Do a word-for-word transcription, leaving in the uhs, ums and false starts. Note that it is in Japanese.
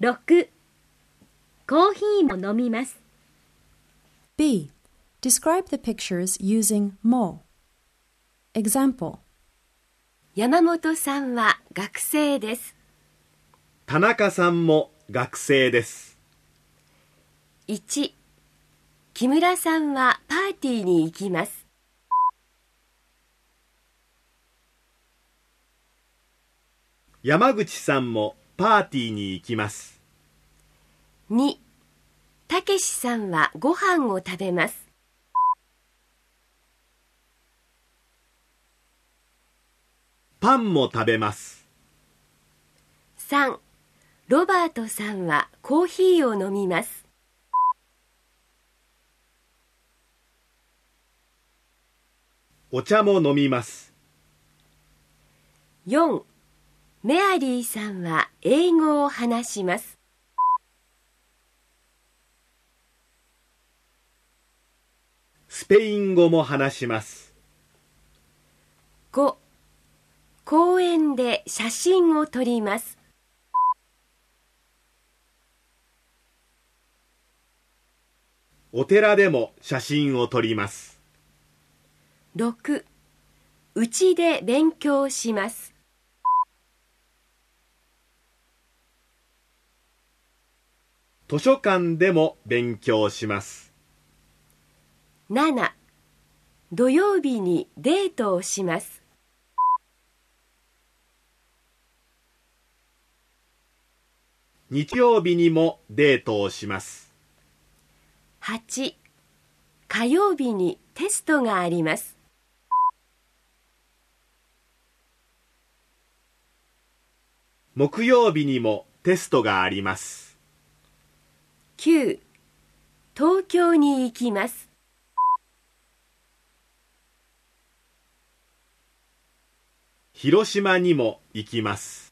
ろく、コーヒーも飲みます。 B. Describe the pictures using mo. Example. 山本さんは学生です。 田中さんも学生です。 いち、木村さんはパーティーに行きます。 山口さんもパーティーに行きます。 に、たけしさんはご飯を食べます。 パンも食べます。 さん、ロバートさんはコーヒーを飲みます。 お茶も飲みます。 よん、メアリーさんは英語を話します。 スペイン語も話します。 ご、公園で写真を撮ります。 お寺でも写真を撮ります。 ろく、うちで勉強します。 図書館でも勉強します。 なな、土曜日にデートをします。 日曜日にもデートをします。 はち、火曜日にテストがあります。 木曜日にもテストがあります。 きゅう、東京に行きます。 広島にも行きます。